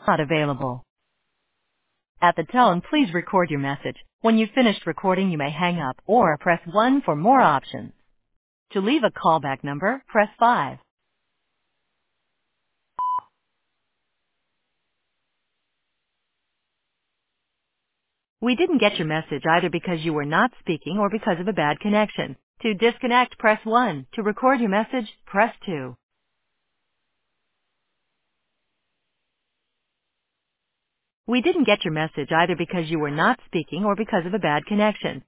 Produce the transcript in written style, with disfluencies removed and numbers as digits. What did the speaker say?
Not available. At the tone, please record your message. When you've finished recording, you may hang up or press 1 for more options. To leave a callback number, press 5. We didn't get your message either because you were not speaking or because of a bad connection. To disconnect, press 1. To record your message, press 2. We didn't get your message either because you were not speaking or because of a bad connection.